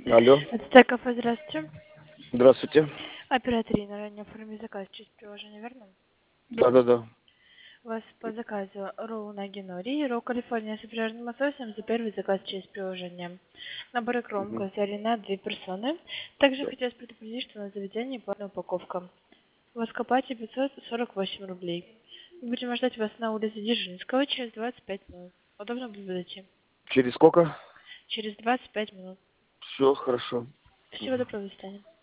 Алло, Это кафе, здравствуйте. здравствуйте. Оператор Инна, ранее оформили заказ через приложение, верно? Да-да-да. У вас по заказу ролл наги нори, ролл Калифорния с пляжным лососем за первый заказ через приложение. Набор икром Мгм. козяри на 2 персоны. Также Да. хотелось предупредить, что на заведении платная упаковка. У вас копате 548 рублей. Мы будем ждать вас на улице Дзержинского через 25 минут. Удобно будет зайти? Через сколько? Через 25 минут. Все хорошо. Всего доброго, до свидания.